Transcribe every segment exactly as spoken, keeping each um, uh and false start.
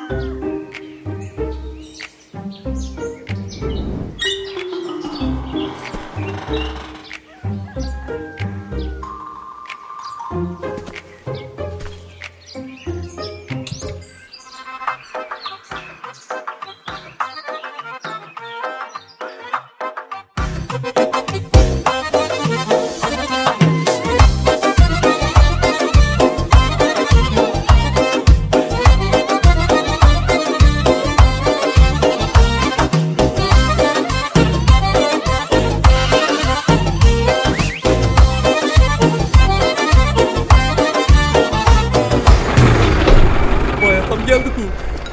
Bayatam geldi ku.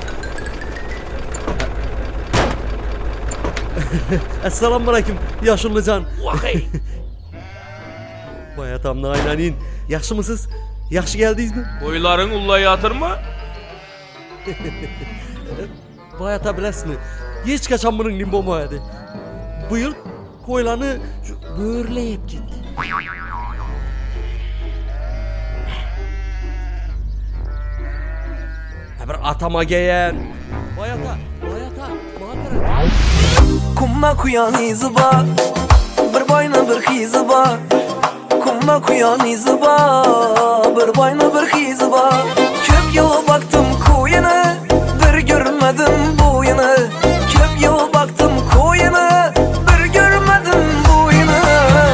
Esselamu aleyküm Yaşıllıcan. Vay. Bayatam naylanin. Yaxşı mısınız? Yaxşı geldiniz mi? Koyların ullaya yatırma. Bayata biləsini. Hiç kaçan bunun limbo moyadi. Bu yıl koylanı böğürleyip gitti. Bir atama geyen. Bayata, bayata, bayata. Kumma kuyan izi var, bir boyna bir xizi var. Kumma kuyan izi var, bir boyna bir xizi var. Köp yıl baktım koyuna, bir görmedim bu yana. Köp yıl baktım koyuna, bir görmedim bu yana.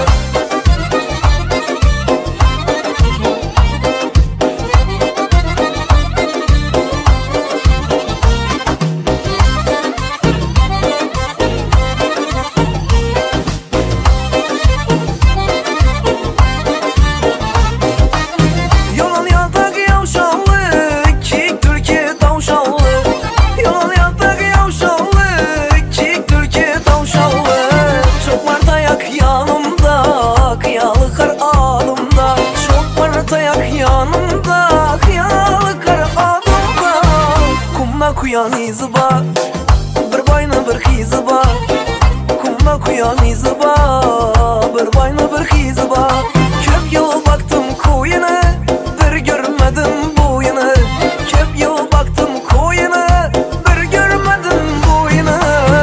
Kuyan izi var, bir boyna bir xizi var. Kumma kuyan izi var, bir boyna bir xizi var. Köp yıl baktım koyuna, bir görmedim bu yana. Köp yıl baktım koyuna, bir görmedim bu yana.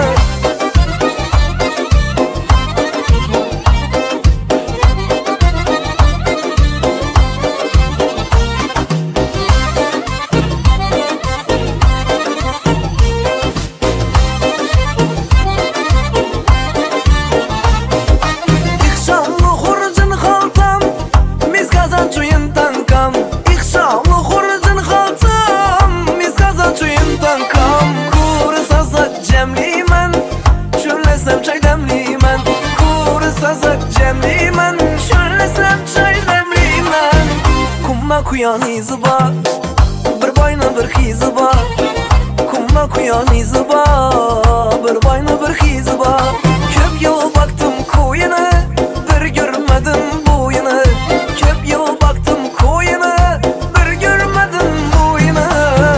Kuyan izi var, bir boyna bir xizi var. Kumma kuyan izi var, bir boyna bir xizi var. Köp yıl baktım koyuna, bir görmedim bu yana. Köp yıl baktım koyuna, bir görmedim bu yana.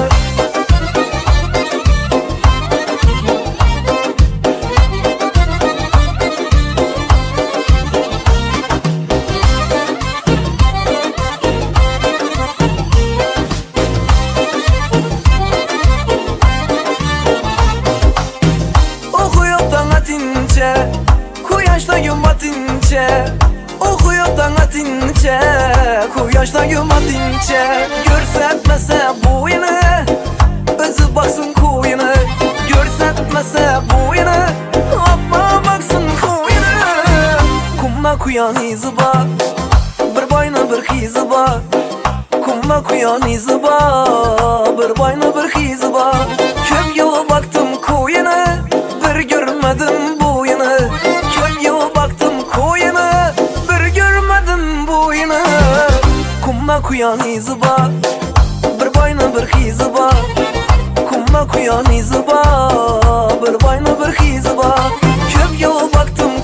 Kuyaşta yumatince, okuyup atince. Kuyaşta yumatince, görsetmese bu yana, özü baksın koyuna. Görsetmese bu yana, abba baksın koyuna. Kumma kuyan izi var, bir boyna bir xizi var. Kumma kuyan izi var, bir boyna bir xizi var. Köp yıl baktım koyuna, bir görmedim bu yana. Köp yıl baktım koyuna, bir görmedim bu yana. Kumma kuyan izi var, bir boyna bir xizi var. Kumma kuyan izi var, bir boyna bir xizi var. Köp yıl baktım